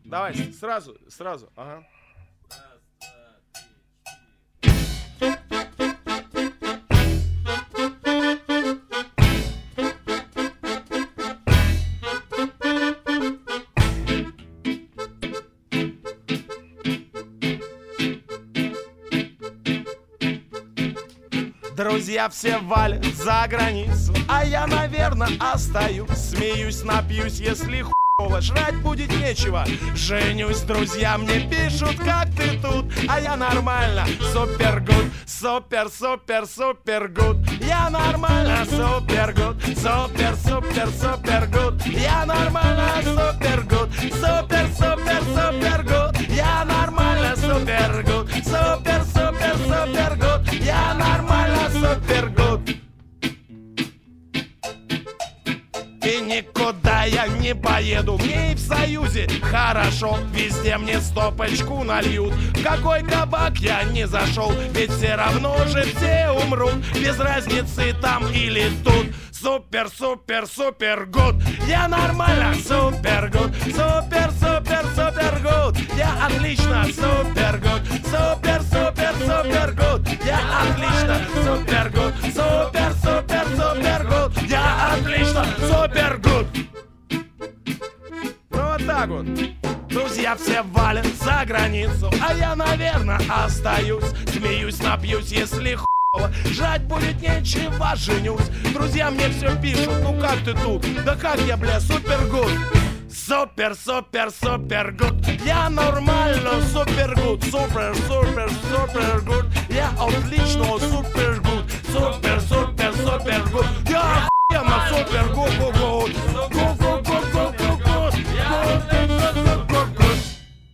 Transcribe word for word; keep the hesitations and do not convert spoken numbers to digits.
Давайте, сразу, сразу, ага. Друзья все валят за границу, а я, наверное, остаюсь. Смеюсь, напьюсь, если хуёво, жрать будет нечего. Женюсь, друзья мне пишут, как ты тут, а я нормально, супер гуд, супер, супер, супер гуд. Я нормально, супер гуд, супер, супер, супер гуд. Я нормально, супер гуд, супер, супер, супер гуд. Я нормально, супер гуд, супер, супер, супер гуд. Я нормально, супер гуд. И никуда я не поеду, мне и в Союзе хорошо. Везде мне стопочку нальют, в какой кабак я не зашел. Ведь все равно же все умрут, без разницы там или тут. Супер, супер, супер гуд. Я нормально, супер гуд. Супер, супер, супер гуд. Я отлично, супер гуд. Супер, супер, супер гуд. Я отлично, супер гуд. Супер, супер, супер гуд. Я отлично, супер гуд. Ну вот так вот. Друзья все валят за границу, а я, наверное, остаюсь. Смеюсь, напьюсь, если ху... жрать будет нечего, женюсь. Друзья мне все пишут, ну как ты тут? Да как я, бля, супер гуд. Супер, супер, супер гуд. Я нормально, супер гуд. Супер, супер, супер гуд. Я отлично, супер гуд. Супер, супер, супер гуд. Я охуенно, супер гуд, гуд, гуд.